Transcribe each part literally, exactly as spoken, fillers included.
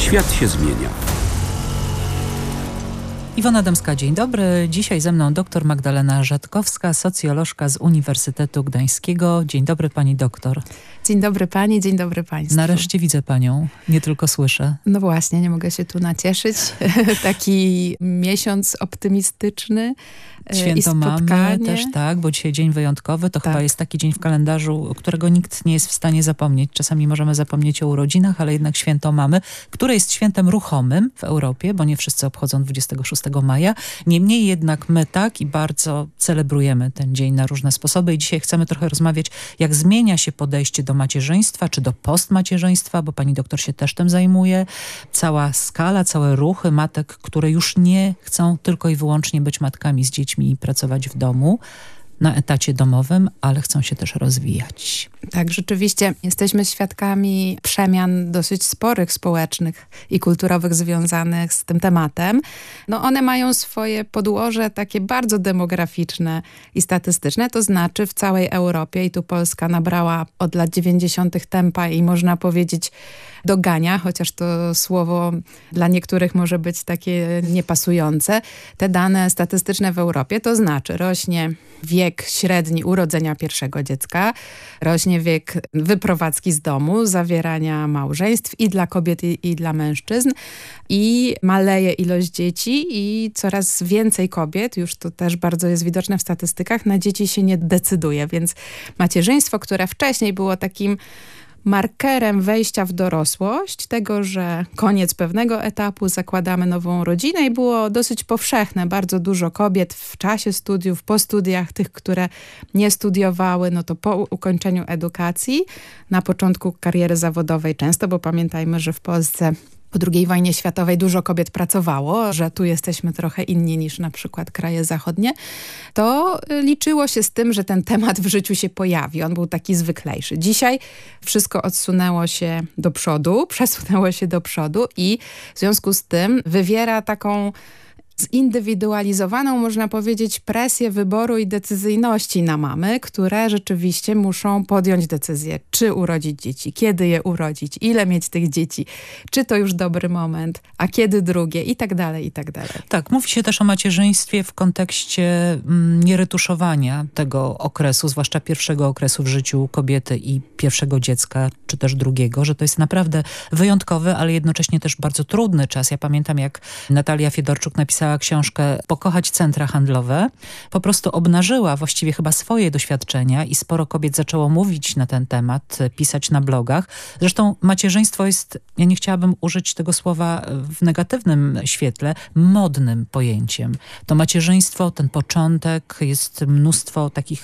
Świat się zmienia. Iwona Dębska, dzień dobry. Dzisiaj ze mną dr Magdalena Rzatkowska, socjolożka z Uniwersytetu Gdańskiego. Dzień dobry pani doktor. Dzień dobry pani, dzień dobry państwu. Nareszcie widzę panią, nie tylko słyszę. No właśnie, nie mogę się tu nacieszyć. Taki miesiąc optymistyczny. Święto i mamy też, tak, bo dzisiaj dzień wyjątkowy. To tak. chyba jest taki dzień w kalendarzu, którego nikt nie jest w stanie zapomnieć. Czasami możemy zapomnieć o urodzinach, ale jednak święto mamy, które jest świętem ruchomym w Europie, bo nie wszyscy obchodzą dwudziestego szóstego maja. Niemniej jednak my tak i bardzo celebrujemy ten dzień na różne sposoby i dzisiaj chcemy trochę rozmawiać, jak zmienia się podejście do macierzyństwa, czy do postmacierzyństwa, bo pani doktor się też tym zajmuje. Cała skala, całe ruchy matek, które już nie chcą tylko i wyłącznie być matkami z dziećmi i pracować w domu na etacie domowym, ale chcą się też rozwijać. Tak, rzeczywiście jesteśmy świadkami przemian dosyć sporych społecznych i kulturowych związanych z tym tematem. No one mają swoje podłoże takie bardzo demograficzne i statystyczne, to znaczy w całej Europie i tu Polska nabrała od lat dziewięćdziesiątych tempa i można powiedzieć dogania, chociaż to słowo dla niektórych może być takie niepasujące. Te dane statystyczne w Europie, to znaczy rośnie wiek średni urodzenia pierwszego dziecka, rośnie wiek wyprowadzki z domu, zawierania małżeństw i dla kobiet i, i dla mężczyzn i maleje ilość dzieci i coraz więcej kobiet, już to też bardzo jest widoczne w statystykach, na dzieci się nie decyduje, więc macierzyństwo, które wcześniej było takim markerem wejścia w dorosłość, tego, że koniec pewnego etapu, zakładamy nową rodzinę i było dosyć powszechne. Bardzo dużo kobiet w czasie studiów, po studiach, tych, które nie studiowały, no to po ukończeniu edukacji, na początku kariery zawodowej często, bo pamiętajmy, że w Polsce po drugiej wojnie światowej dużo kobiet pracowało, że tu jesteśmy trochę inni niż na przykład kraje zachodnie, to liczyło się z tym, że ten temat w życiu się pojawi. On był taki zwyklejszy. Dzisiaj wszystko odsunęło się do przodu, przesunęło się do przodu i w związku z tym wywiera taką zindywidualizowaną, można powiedzieć, presję wyboru i decyzyjności na mamy, które rzeczywiście muszą podjąć decyzję, czy urodzić dzieci, kiedy je urodzić, ile mieć tych dzieci, czy to już dobry moment, a kiedy drugie i tak dalej, i tak dalej. Tak, mówi się też o macierzyństwie w kontekście mm, nieretuszowania tego okresu, zwłaszcza pierwszego okresu w życiu kobiety i pierwszego dziecka, czy też drugiego, że to jest naprawdę wyjątkowy, ale jednocześnie też bardzo trudny czas. Ja pamiętam, jak Natalia Fiedorczuk napisała książkę Pokochać centra handlowe, po prostu obnażyła właściwie chyba swoje doświadczenia i sporo kobiet zaczęło mówić na ten temat, pisać na blogach. Zresztą macierzyństwo jest, ja nie chciałabym użyć tego słowa w negatywnym świetle, modnym pojęciem. To macierzyństwo, ten początek, jest mnóstwo takich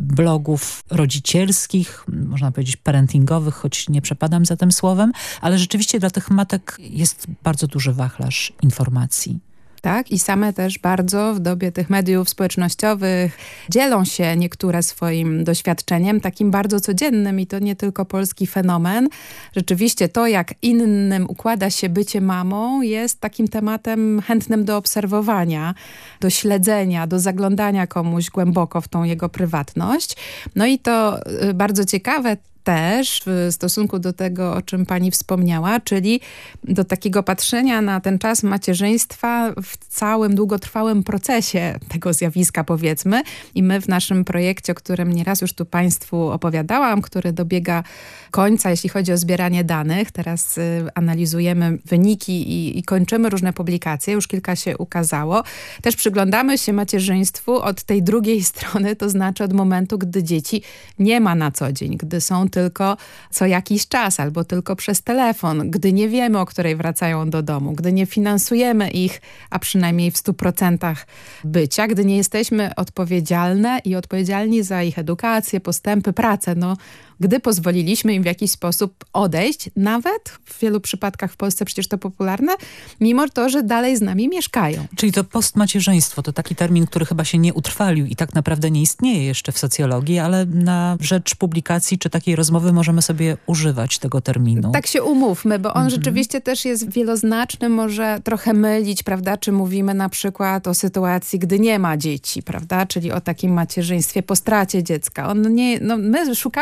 blogów rodzicielskich, można powiedzieć parentingowych, choć nie przepadam za tym słowem, ale rzeczywiście dla tych matek jest bardzo duży wachlarz informacji. Tak, i same też bardzo w dobie tych mediów społecznościowych dzielą się niektóre swoim doświadczeniem, takim bardzo codziennym i to nie tylko polski fenomen. Rzeczywiście to, jak innym układa się bycie mamą, jest takim tematem chętnym do obserwowania, do śledzenia, do zaglądania komuś głęboko w tą jego prywatność. No i to bardzo ciekawe też w stosunku do tego, o czym pani wspomniała, czyli do takiego patrzenia na ten czas macierzyństwa w całym długotrwałym procesie tego zjawiska, powiedzmy. I my w naszym projekcie, o którym nieraz już tu państwu opowiadałam, który dobiega końca, jeśli chodzi o zbieranie danych. Teraz y, analizujemy wyniki i, i kończymy różne publikacje. Już kilka się ukazało. Też przyglądamy się macierzyństwu od tej drugiej strony, to znaczy od momentu, gdy dzieci nie ma na co dzień, gdy są tylko co jakiś czas albo tylko przez telefon, gdy nie wiemy, o której wracają do domu, gdy nie finansujemy ich, a przynajmniej w stu procentach bycia, gdy nie jesteśmy odpowiedzialne i odpowiedzialni za ich edukację, postępy, pracę. No, gdy pozwoliliśmy im w jakiś sposób odejść, nawet w wielu przypadkach w Polsce przecież to popularne, mimo to, że dalej z nami mieszkają. Czyli to postmacierzyństwo to taki termin, który chyba się nie utrwalił i tak naprawdę nie istnieje jeszcze w socjologii, ale na rzecz publikacji czy takiej rozmowy możemy sobie używać tego terminu. Tak się umówmy, bo on mhm. rzeczywiście też jest wieloznaczny, może trochę mylić, prawda? Czy mówimy na przykład o sytuacji, gdy nie ma dzieci, prawda? Czyli o takim macierzyństwie po stracie dziecka. On nie, no my szukamy cały czas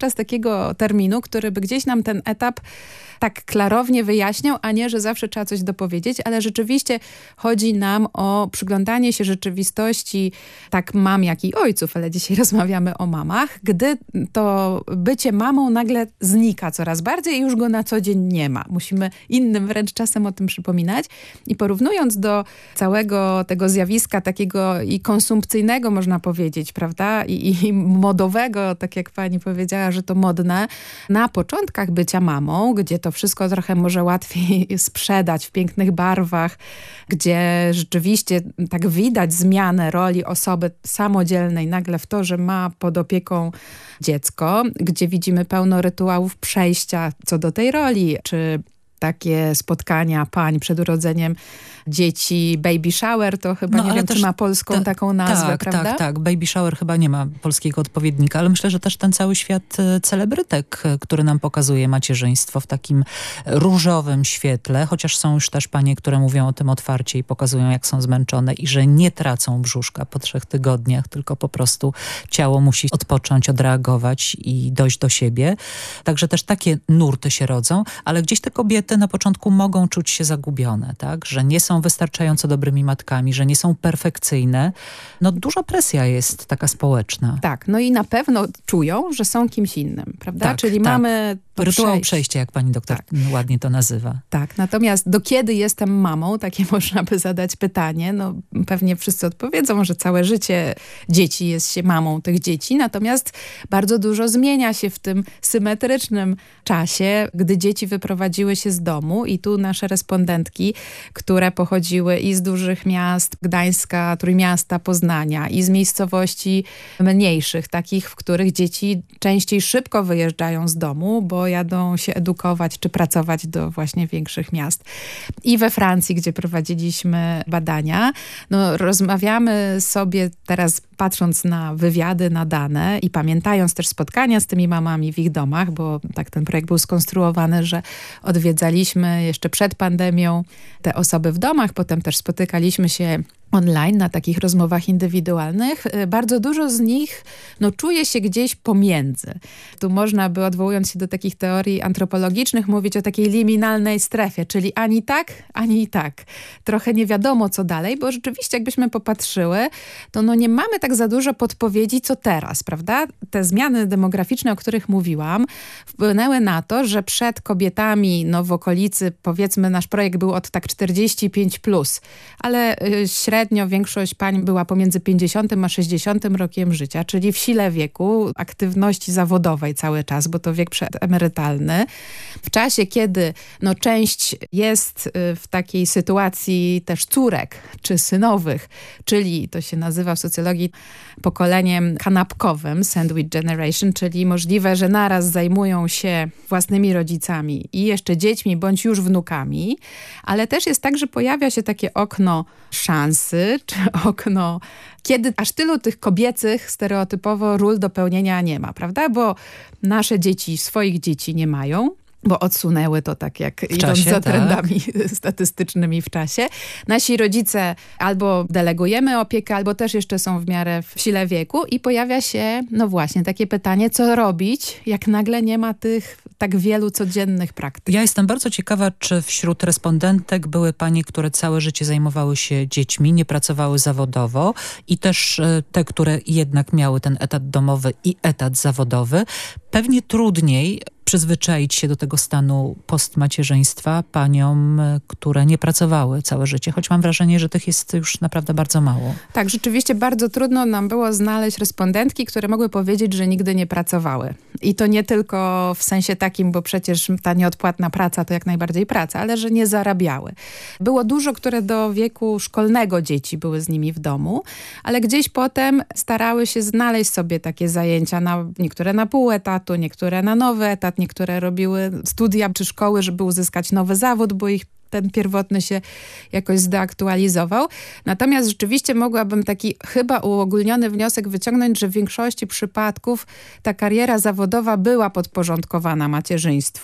teraz takiego terminu, który by gdzieś nam ten etap tak klarownie wyjaśniał, a nie, że zawsze trzeba coś dopowiedzieć, ale rzeczywiście chodzi nam o przyglądanie się rzeczywistości tak mam, jak i ojców, ale dzisiaj rozmawiamy o mamach, gdy to bycie mamą nagle znika coraz bardziej i już go na co dzień nie ma. Musimy innym wręcz czasem o tym przypominać i porównując do całego tego zjawiska takiego i konsumpcyjnego, można powiedzieć, prawda, i, i modowego, tak jak pani powiedziała, że to modne, na początkach bycia mamą, gdzie to wszystko trochę może łatwiej sprzedać w pięknych barwach, gdzie rzeczywiście tak widać zmianę roli osoby samodzielnej nagle w to, że ma pod opieką dziecko, gdzie widzimy pełno rytuałów przejścia co do tej roli, czy takie spotkania pań przed urodzeniem dzieci, baby shower, to chyba no, nie wiem, czy ma polską ta, taką nazwę, tak, prawda? Tak, tak. Baby shower chyba nie ma polskiego odpowiednika, ale myślę, że też ten cały świat celebrytek, który nam pokazuje macierzyństwo w takim różowym świetle, chociaż są już też panie, które mówią o tym otwarcie i pokazują, jak są zmęczone i że nie tracą brzuszka po trzech tygodniach, tylko po prostu ciało musi odpocząć, odreagować i dojść do siebie. Także też takie nurty się rodzą, ale gdzieś te kobiety na początku mogą czuć się zagubione, tak? Że nie są wystarczająco dobrymi matkami, że nie są perfekcyjne. No duża presja jest taka społeczna. Tak, no i na pewno czują, że są kimś innym, prawda? Tak, Czyli tak. mamy rytuał przejść. przejścia, jak pani doktor tak. ładnie to nazywa. Tak, natomiast do kiedy jestem mamą? Takie można by zadać pytanie. No pewnie wszyscy odpowiedzą, że całe życie dzieci jest się mamą tych dzieci, natomiast bardzo dużo zmienia się w tym symetrycznym czasie, gdy dzieci wyprowadziły się z domu i tu nasze respondentki, które pochodziły i z dużych miast, Gdańska, Trójmiasta, Poznania i z miejscowości mniejszych, takich, w których dzieci częściej szybko wyjeżdżają z domu, bo jadą się edukować czy pracować do właśnie większych miast. I we Francji, gdzie prowadziliśmy badania, no rozmawiamy sobie teraz, patrząc na wywiady, na dane i pamiętając też spotkania z tymi mamami w ich domach, bo tak ten projekt był skonstruowany, że odwiedzaliśmy jeszcze przed pandemią te osoby w domach, potem też spotykaliśmy się online na takich rozmowach indywidualnych. Bardzo dużo z nich no, czuje się gdzieś pomiędzy. Tu można by, odwołując się do takich teorii antropologicznych, mówić o takiej liminalnej strefie, czyli ani tak, ani i tak. Trochę nie wiadomo, co dalej, bo rzeczywiście jakbyśmy popatrzyły, to no, nie mamy tak za dużo podpowiedzi, co teraz, prawda? Te zmiany demograficzne, o których mówiłam, wpłynęły na to, że przed kobietami no, w okolicy, powiedzmy, nasz projekt był od tak czterdzieści pięć plus, ale yy, średnio Średnio większość pań była pomiędzy pięćdziesiątym a sześćdziesiątym rokiem życia, czyli w sile wieku, aktywności zawodowej cały czas, bo to wiek przedemerytalny. W czasie, kiedy no, część jest w takiej sytuacji też córek czy synowych, czyli to się nazywa w socjologii pokoleniem kanapkowym, sandwich generation, czyli możliwe, że naraz zajmują się własnymi rodzicami i jeszcze dziećmi bądź już wnukami, ale też jest tak, że pojawia się takie okno szansy, czy okno, kiedy aż tylu tych kobiecych stereotypowo ról do pełnienia nie ma, prawda? Bo nasze dzieci swoich dzieci nie mają, bo odsunęły to tak jak w idąc czasie, za tak. trendami statystycznymi w czasie. Nasi rodzice albo delegujemy opiekę, albo też jeszcze są w miarę w sile wieku i pojawia się, no właśnie, takie pytanie, co robić, jak nagle nie ma tych tak wielu codziennych praktyk. Ja jestem bardzo ciekawa, czy wśród respondentek były panie, które całe życie zajmowały się dziećmi, nie pracowały zawodowo i też te, które jednak miały ten etat domowy i etat zawodowy. Pewnie trudniej przyzwyczaić się do tego stanu postmacierzyństwa paniom, które nie pracowały całe życie, choć mam wrażenie, że tych jest już naprawdę bardzo mało. Tak, rzeczywiście bardzo trudno nam było znaleźć respondentki, które mogły powiedzieć, że nigdy nie pracowały. I to nie tylko w sensie takim, bo przecież ta nieodpłatna praca to jak najbardziej praca, ale że nie zarabiały. Było dużo, które do wieku szkolnego dzieci były z nimi w domu, ale gdzieś potem starały się znaleźć sobie takie zajęcia, na, niektóre na pół etatu, niektóre na nowy etat, niektóre robiły studia czy szkoły, żeby uzyskać nowy zawód, bo ich ten pierwotny się jakoś zdeaktualizował. Natomiast rzeczywiście mogłabym taki chyba uogólniony wniosek wyciągnąć, że w większości przypadków ta kariera zawodowa była podporządkowana macierzyństwu.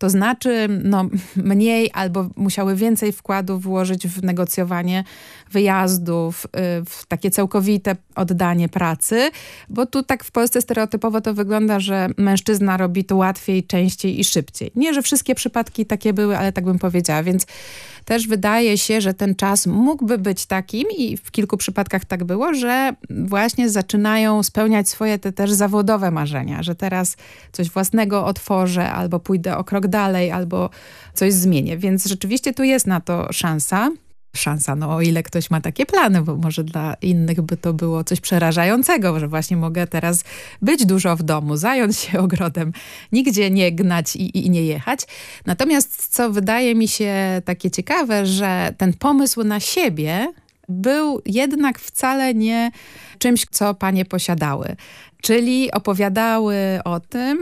To znaczy no, mniej albo musiały więcej wkładu włożyć w negocjowanie wyjazdów, w takie całkowite oddanie pracy, bo tu tak w Polsce stereotypowo to wygląda, że mężczyzna robi to łatwiej, częściej i szybciej. Nie, że wszystkie przypadki takie były, ale tak bym powiedziała, więc też wydaje się, że ten czas mógłby być takim i w kilku przypadkach tak było, że właśnie zaczynają spełniać swoje te też zawodowe marzenia, że teraz coś własnego otworzę, albo pójdę o krok dalej, albo coś zmienię. Więc rzeczywiście tu jest na to szansa. Szansa, no o ile ktoś ma takie plany, bo może dla innych by to było coś przerażającego, że właśnie mogę teraz być dużo w domu, zająć się ogrodem, nigdzie nie gnać i, i nie jechać. Natomiast co wydaje mi się takie ciekawe, że ten pomysł na siebie był jednak wcale nie czymś, co panie posiadały. Czyli opowiadały o tym,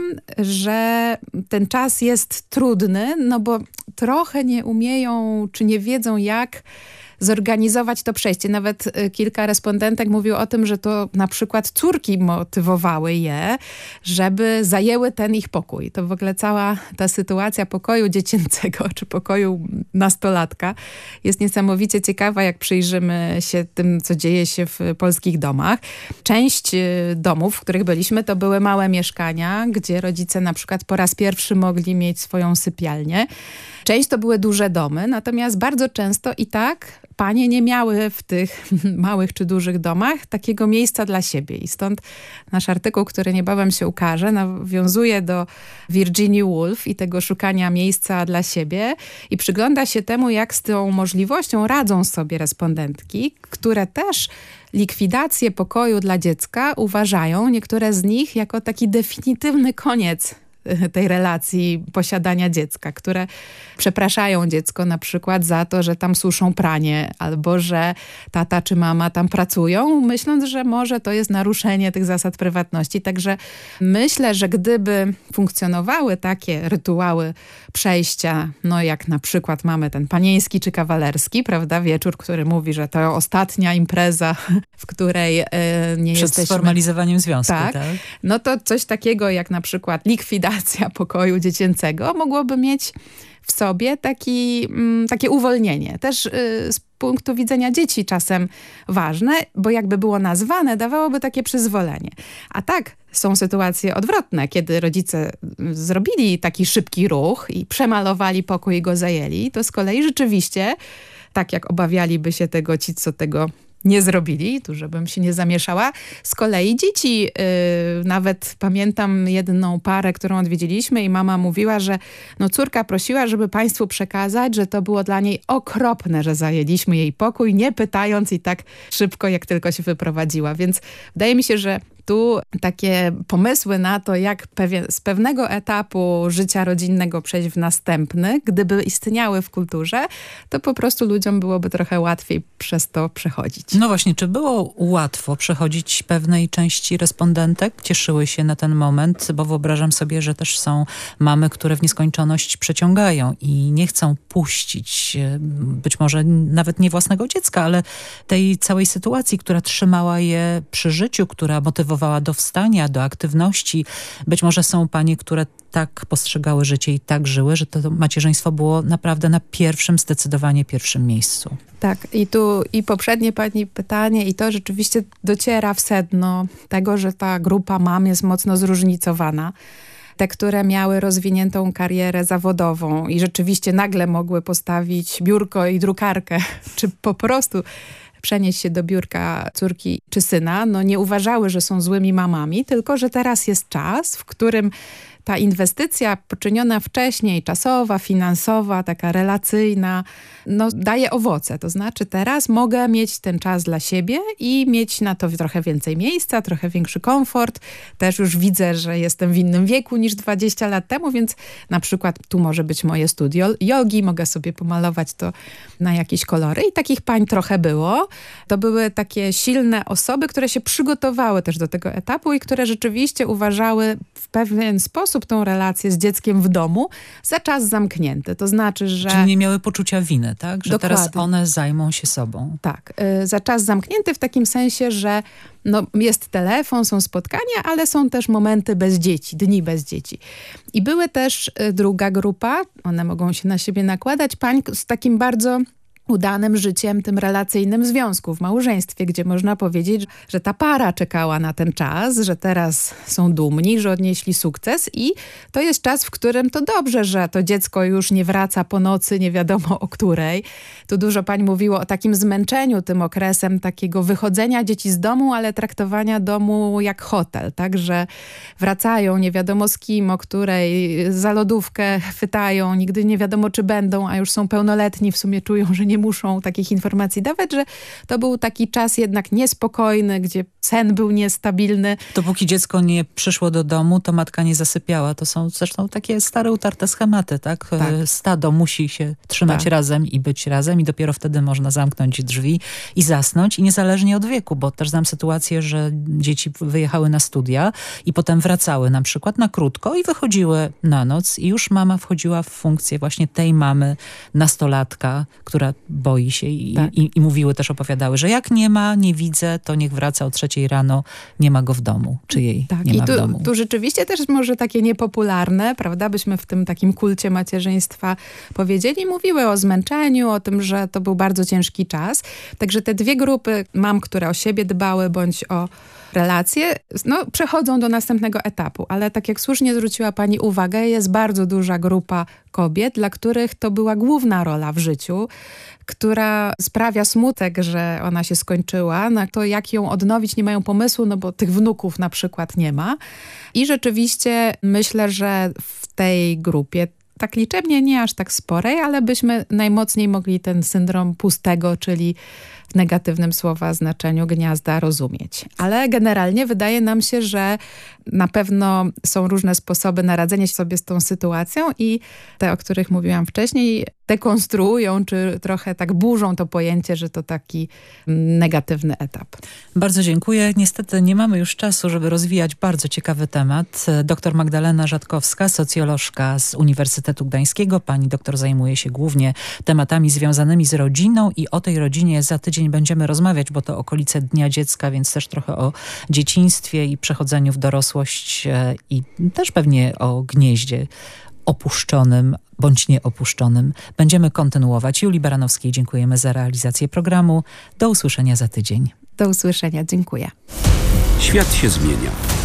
że ten czas jest trudny, no bo trochę nie umieją, czy nie wiedzą jak zorganizować to przejście. Nawet kilka respondentek mówiło o tym, że to na przykład córki motywowały je, żeby zajęły ten ich pokój. To w ogóle cała ta sytuacja pokoju dziecięcego, czy pokoju nastolatka jest niesamowicie ciekawa, jak przyjrzymy się tym, co dzieje się w polskich domach. Część domów, w których byliśmy, to były małe mieszkania, gdzie rodzice na przykład po raz pierwszy mogli mieć swoją sypialnię. Część to były duże domy, natomiast bardzo często i tak panie nie miały w tych małych czy dużych domach takiego miejsca dla siebie. I stąd nasz artykuł, który niebawem się ukaże, nawiązuje do Virginia Woolf i tego szukania miejsca dla siebie i przygląda się temu, jak z tą możliwością radzą sobie respondentki, które też likwidację pokoju dla dziecka uważają, niektóre z nich, jako taki definitywny koniec tej relacji posiadania dziecka, które przepraszają dziecko na przykład za to, że tam suszą pranie albo że tata czy mama tam pracują, myśląc, że może to jest naruszenie tych zasad prywatności. Także myślę, że gdyby funkcjonowały takie rytuały przejścia, no jak na przykład mamy ten panieński czy kawalerski, prawda, wieczór, który mówi, że to ostatnia impreza, w której yy, nie Przed jesteśmy... Przed sformalizowaniem związku, tak? tak? No to coś takiego jak na przykład likwidacja pokoju dziecięcego mogłoby mieć w sobie taki, takie uwolnienie. Też y, z punktu widzenia dzieci czasem ważne, bo jakby było nazwane, dawałoby takie przyzwolenie. A tak są sytuacje odwrotne, kiedy rodzice zrobili taki szybki ruch i przemalowali pokój i go zajęli, to z kolei rzeczywiście, tak jak obawialiby się tego ci, co tego nie zrobili, tu żebym się nie zamieszała. Z kolei dzieci, yy, nawet pamiętam jedną parę, którą odwiedziliśmy i mama mówiła, że no córka prosiła, żeby państwu przekazać, że to było dla niej okropne, że zajęliśmy jej pokój, nie pytając i tak szybko, jak tylko się wyprowadziła. Więc wydaje mi się, że tu takie pomysły na to, jak pewien, z pewnego etapu życia rodzinnego przejść w następny, gdyby istniały w kulturze, to po prostu ludziom byłoby trochę łatwiej przez to przechodzić. No właśnie, czy było łatwo przechodzić pewnej części respondentek? Cieszyły się na ten moment, bo wyobrażam sobie, że też są mamy, które w nieskończoność przeciągają i nie chcą puścić być może nawet nie własnego dziecka, ale tej całej sytuacji, która trzymała je przy życiu, która motywowała do wstania, do aktywności. Być może są panie, które tak postrzegały życie i tak żyły, że to macierzyństwo było naprawdę na pierwszym, zdecydowanie pierwszym miejscu. Tak, i tu i poprzednie pani pytanie i to rzeczywiście dociera w sedno tego, że ta grupa mam jest mocno zróżnicowana. Te, które miały rozwiniętą karierę zawodową i rzeczywiście nagle mogły postawić biurko i drukarkę, czy po prostu przenieść się do biurka córki czy syna, no nie uważały, że są złymi mamami, tylko że teraz jest czas, w którym ta inwestycja poczyniona wcześniej, czasowa, finansowa, taka relacyjna, no daje owoce. To znaczy teraz mogę mieć ten czas dla siebie i mieć na to trochę więcej miejsca, trochę większy komfort. Też już widzę, że jestem w innym wieku niż dwadzieścia lat temu, więc na przykład tu może być moje studio jogi, mogę sobie pomalować to na jakieś kolory. I takich pań trochę było. To były takie silne osoby, które się przygotowały też do tego etapu i które rzeczywiście uważały w pewien sposób, sposób tą relację z dzieckiem w domu za czas zamknięty. To znaczy, że... Czyli nie miały poczucia winy, tak? Że Dokładnie. teraz one zajmą się sobą. Tak. Y, za czas zamknięty w takim sensie, że no, jest telefon, są spotkania, ale są też momenty bez dzieci, dni bez dzieci. I były też y, druga grupa, one mogą się na siebie nakładać, pań z takim bardzo udanym życiem, tym relacyjnym związku w małżeństwie, gdzie można powiedzieć, że ta para czekała na ten czas, że teraz są dumni, że odnieśli sukces i to jest czas, w którym to dobrze, że to dziecko już nie wraca po nocy, nie wiadomo o której. Tu dużo pań mówiło o takim zmęczeniu tym okresem takiego wychodzenia dzieci z domu, ale traktowania domu jak hotel, tak, że wracają nie wiadomo z kim, o której, za lodówkę chwytają, nigdy nie wiadomo czy będą, a już są pełnoletni, w sumie czują, że nie muszą takich informacji dawać, że to był taki czas jednak niespokojny, gdzie sen był niestabilny. Dopóki dziecko nie przyszło do domu, to matka nie zasypiała. To są zresztą takie stare, utarte schematy, tak? tak. Stado musi się trzymać tak. razem i być razem i dopiero wtedy można zamknąć drzwi i zasnąć i niezależnie od wieku, bo też znam sytuację, że dzieci wyjechały na studia i potem wracały na przykład na krótko i wychodziły na noc i już mama wchodziła w funkcję właśnie tej mamy nastolatka, która boi się i, tak. i, i mówiły też, opowiadały, że jak nie ma, nie widzę, to niech wraca o trzeciej rano, nie ma go w domu, czy jej tak. nie I ma tu, w domu. tu rzeczywiście też może takie niepopularne, prawda, byśmy w tym takim kulcie macierzyństwa powiedzieli, mówiły o zmęczeniu, o tym, że to był bardzo ciężki czas. Także te dwie grupy mam, które o siebie dbały, bądź o relacje, no, przechodzą do następnego etapu. Ale tak jak słusznie zwróciła pani uwagę, jest bardzo duża grupa kobiet, dla których to była główna rola w życiu, która sprawia smutek, że ona się skończyła. Na to, jak ją odnowić, nie mają pomysłu, no bo tych wnuków na przykład nie ma. I rzeczywiście myślę, że w tej grupie, tak liczebnie nie aż tak sporej, ale byśmy najmocniej mogli ten syndrom pustego, czyli w negatywnym słowa znaczeniu gniazda rozumieć. Ale generalnie wydaje nam się, że na pewno są różne sposoby na radzenie sobie z tą sytuacją i te, o których mówiłam wcześniej, dekonstruują, czy trochę tak burzą to pojęcie, że to taki negatywny etap. Bardzo dziękuję. Niestety nie mamy już czasu, żeby rozwijać bardzo ciekawy temat. Doktor Magdalena Rzatkowska, socjolożka z Uniwersytetu Gdańskiego. Pani doktor zajmuje się głównie tematami związanymi z rodziną i o tej rodzinie za tydzień będziemy rozmawiać, bo to okolice Dnia Dziecka, więc też trochę o dzieciństwie i przechodzeniu w dorosłość i też pewnie o gnieździe opuszczonym bądź nieopuszczonym. Będziemy kontynuować. Julii Baranowskiej dziękujemy za realizację programu. Do usłyszenia za tydzień. Do usłyszenia. Dziękuję. Świat się zmienia.